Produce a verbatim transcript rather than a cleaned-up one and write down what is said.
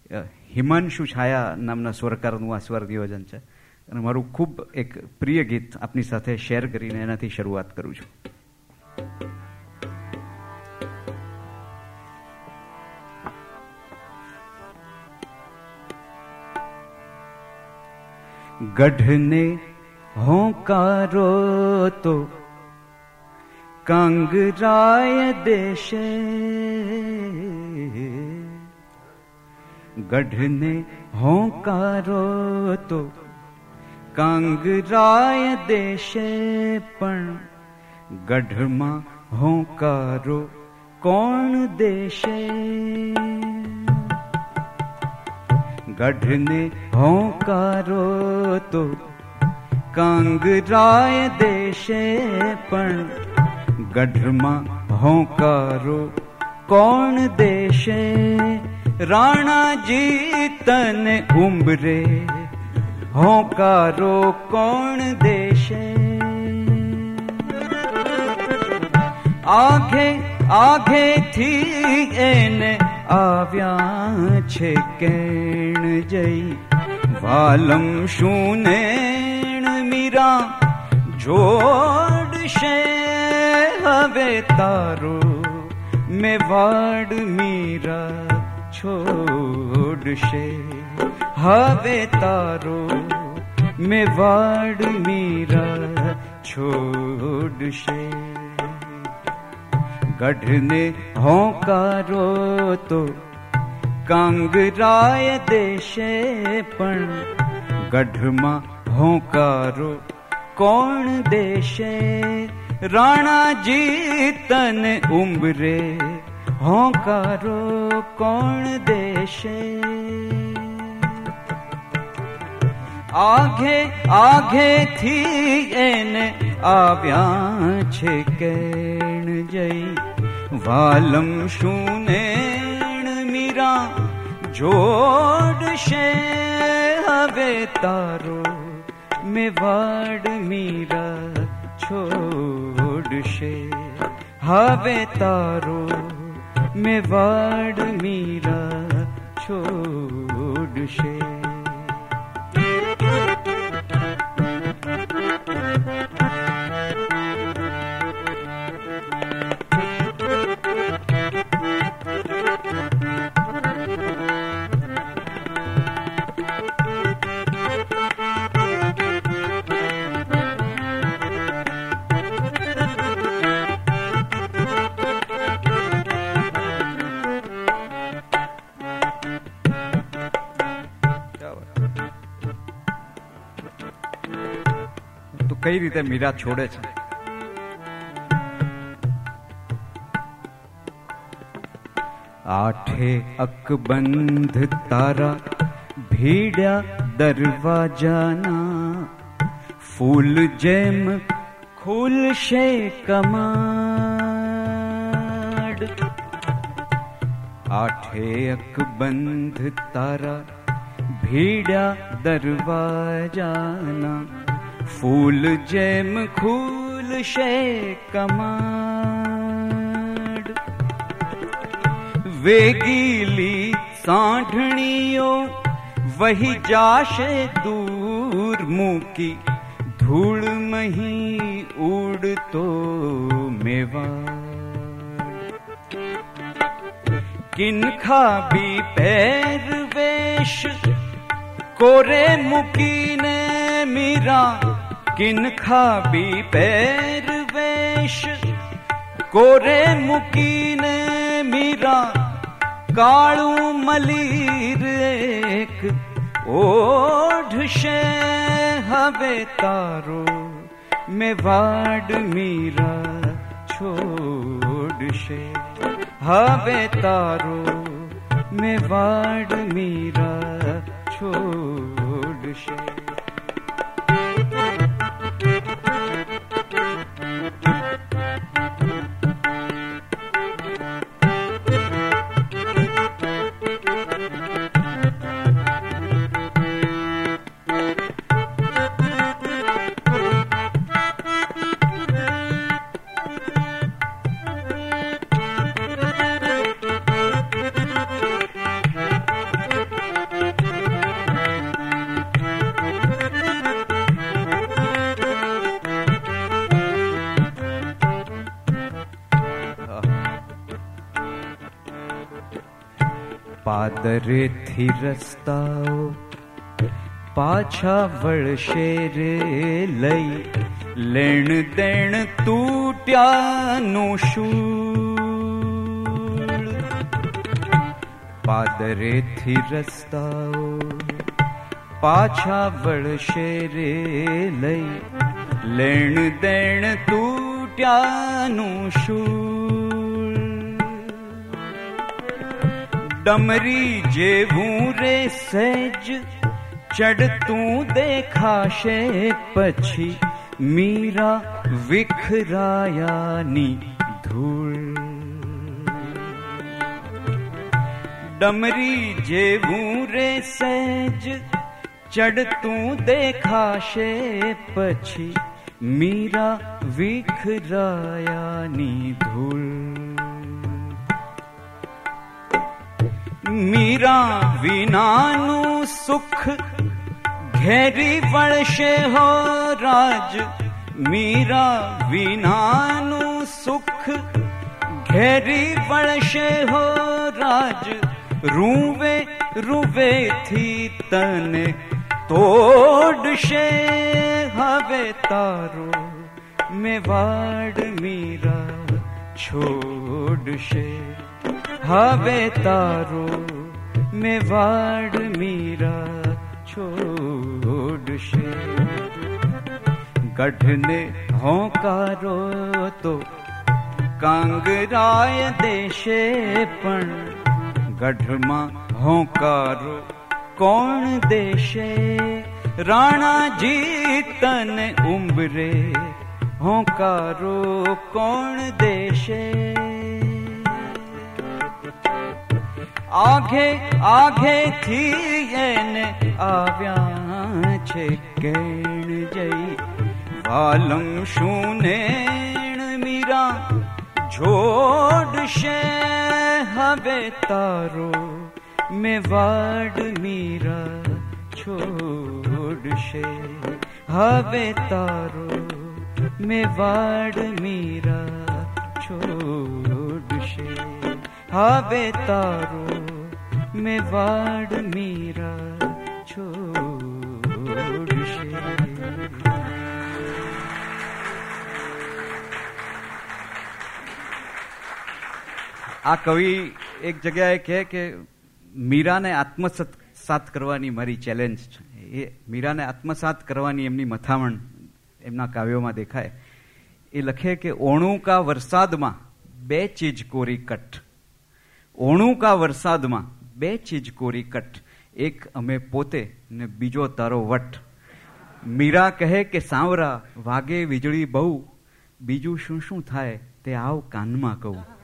હિમાંશુ છાયા નામના સ્વરકારનું આ સ્વર નિયોજન છે અને મારું ખૂબ એક પ્રિય ગીત આપની સાથે શેર કરીને એનાથી શરૂઆત કરું છું. ગઢને હોંકારો તો કાંગરાય દેશે, ગઢને હોંકારો તો કાંગરાય દેશે, પણ ગઢમાં હોંકારો કોણ દેશે? ગઢને હોંકારો તો કાંગરાય દેશે, પણ ગઢમાં હોંકારો કોણ દેશે? રાણાજી તને ઉંબરે હોંકારો કોણ દેશે? આઘે આઘેથી એને આવ્યા છે કેણ જઈ, વાલમ શું નેણ મીરા જોડશે હવે તારો, મેવાડ મીરા છોડશે હવે તારો, મેવાડ મીરા છોડશે. ગઢને હોંકારો તો કાંગરાય દેશે, પણ ગઢમાં હોંકારો કોણ દેશે? રાણાજી તને ઉંબરે હોંકારો કોણ દેશે? આઘે આઘેથી એને આવ્યા છે કેણ જઈ, વાલમ શું નેણ મીરા જોડશે હવે તારો, મેવાડ મીરા છોડશે હવે તારો, મેવાડ મીરા છોડશે. કઈ રીતે મીરા છોડે છે? આઠે અકબંધ તારા ભીડ્યા દરવાજાના, ફૂલ જેમ ખુલશે કમાડ. આઠે અકબંધ તારા ભીડ્યા દરવાજાના, ફૂલ જેમ ખુલશે કમાડ. વેગીલી સાંઢણીઓ વહી જાશે દૂર મૂકી, ધૂળ મહી ઉડતો મેવાડ. કિનખા બી પહેરવેશ કોરે મૂકીને મીરા, કિનખા બી પહેરવેશ કોરે મૂકીને મીરા, કાળું મલીર એક ઓઢશે હવે તારો, મેવાડ મીરા છોડશે હવે તારો, મેવાડ મીરા છોડશે. પાદરેથી રસ્તાઓ પાછા વળશે રે લઈ, લેણ દેણ તૂટ્યાનું શૂળ. પાદરેથી રસ્તાઓ પાછા વળશે રે લઈ, લેણ દેણ તૂટ્યાનું શૂળ. ડમરી જેવું રે સહેજ ચડતું દેખાશે પછી, મીરા વિખરાયાની ધૂળ. ડમરી જેવું રે સહેજ ચડતું દેખાશે પછી, મીરા વિખરાયાની ધૂળ. મીરા વિનાનું સુખ ઘેરી વળશે હો રાજ. મીરા વિનાનું સુખ ઘેરી વળશે હો રાજ. રૂવે રૂવેથી તને તોડશે હવે તારો મેવાડ. મીરા છોડશે હવે તારો મેવાડ. મીરા છોડશે. ગઢને હોંકારો તો કાંગરાય દેશે, પણ ગઢમાં હોંકારો કોણ દેશે? રાણાજી તને ઉંબરે હોંકારો કોણ દેશે? આઘે આઘેથી એને આવ્યા છે કેણ જઈ, વાલમ શું નેણ મીરા જોડશે હવે તારો મેવાડ. મીરા છોડશે હવે તારો મેવાડ. મીરા છોડશે હવે તારો મેવાડ. મીરા છોડશે. આ કવિ એક જગ્યાએ કહે કે મીરાને આત્મસાત કરવાની મારી ચેલેન્જ છે. એ મીરાને આત્મસાત કરવાની એમની મથામણ એમના કાવ્યોમાં દેખાય. એ લખે કે ઓણું કા વરસાદમાં બે ચીજ કોરી કટ. ઓણું કા વરસાદમાં બે ચીજ કોરી કટ, એક અમે પોતે ને બીજો તારો વટ. મીરા કહે કે સાંવરા વાગે વીજળી બહુ, બીજું શું શું થાય તે આવ કાનમાં કહું.